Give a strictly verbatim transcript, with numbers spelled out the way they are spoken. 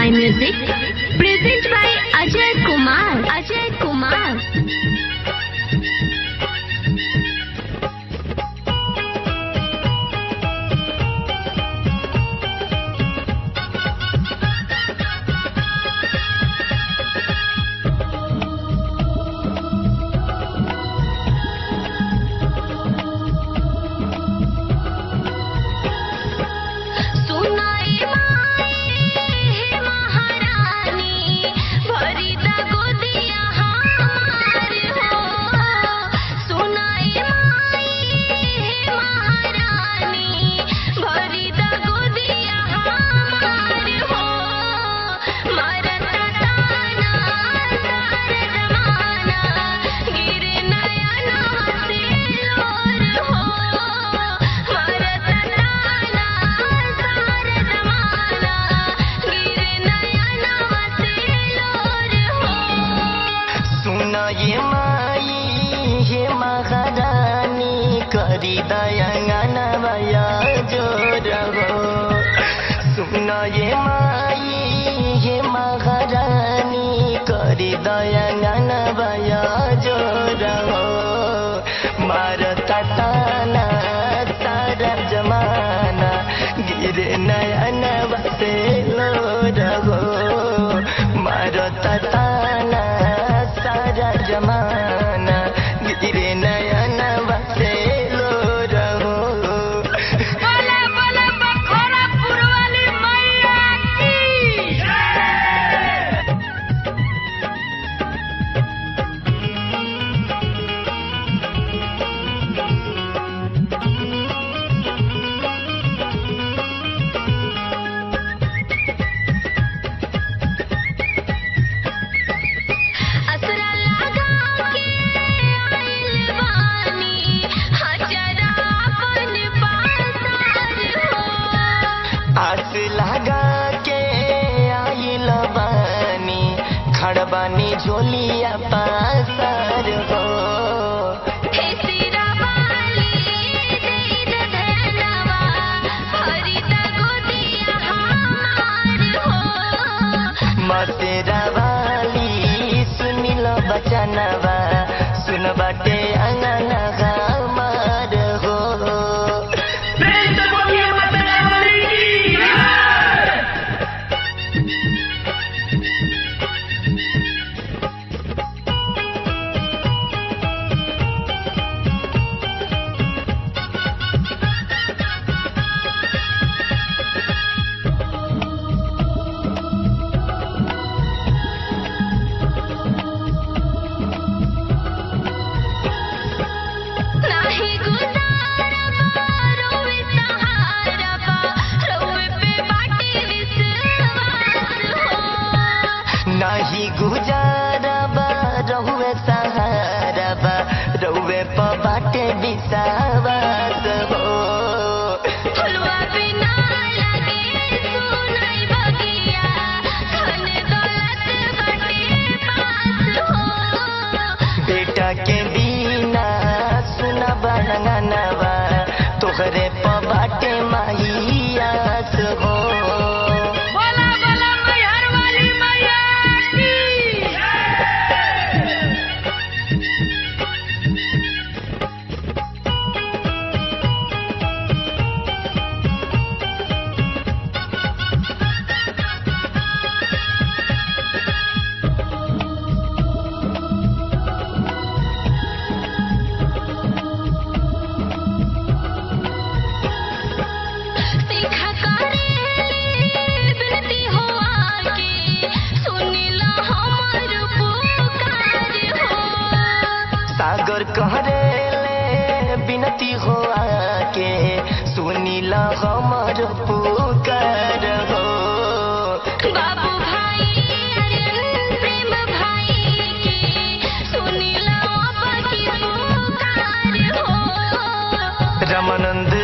My Music, present by Ajay Kumar. Ajay Kumar. ये माई हे महारानी करी दयांगन भया जोर हो। सुनो ये माई हे महारानी करी दयांगन भया जोर हो। मारता ताना सारा जमाना गिरे नयन बसे लोर हो। मारता ताना सारा जमाना गिरे नयन बसे लोर हो। बोले बोले बखोरापुर वाली मैया की आस लगा के आइल बानी खड़बानी झोलिया पासर हो। मसेरा वाली सुनिल बचनवा सुन बाटे अंगन हमार हो। नाही गुजारा बा रहुए सहारा बा रहुए प बाटे विश्वास हो। फुलवा बिना लगे सुनाई बगिया धन दौलत बटे पास हो। बेटा के बिना सुना बनगनवा तोहरे प बाटे माहियास हो। बोला बोला मैहर वाली मैया की सीखा करे बिनती हो आके सुनिला हमर पुकार हो। सागर कहरे ले बिनती हो आके सुनिल हमर पुकार हो। बाबू भाई अरियन प्रेम भाई के सुनिला अब की पुकार हो। रमानंद